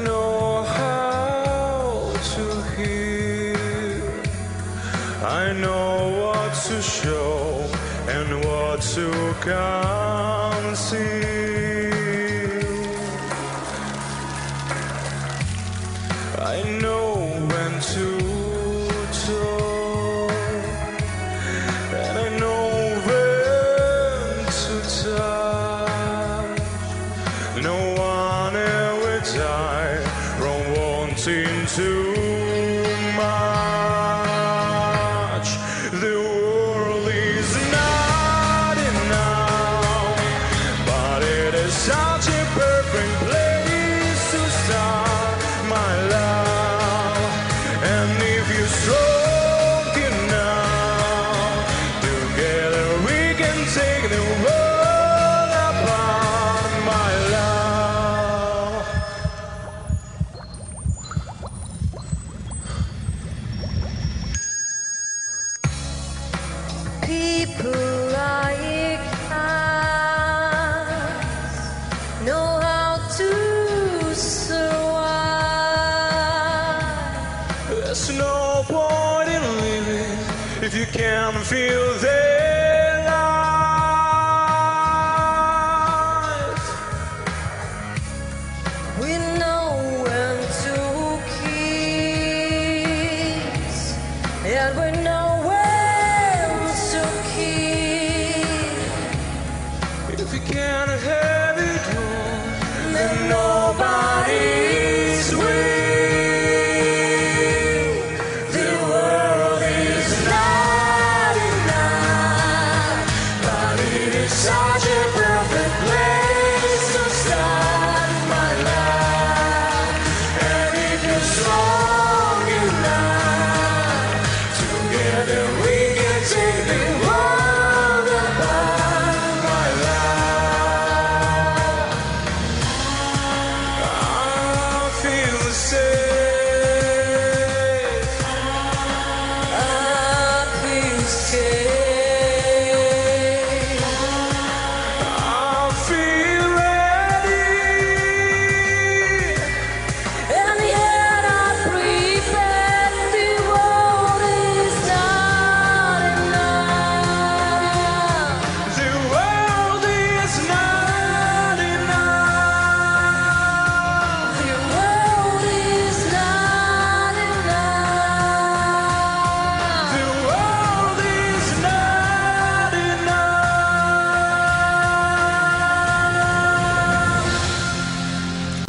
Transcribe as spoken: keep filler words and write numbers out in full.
know how to heal. I know what to show and what to conceal. I know when to talk, and I know when to touch. No one ever died from wanting too much. The world is not enough, but it is such a perfect place to start, my love. And if you're strong enough, together we can take the world apart, my love. People like us know how to survive. There's no point in living if you can't feel there.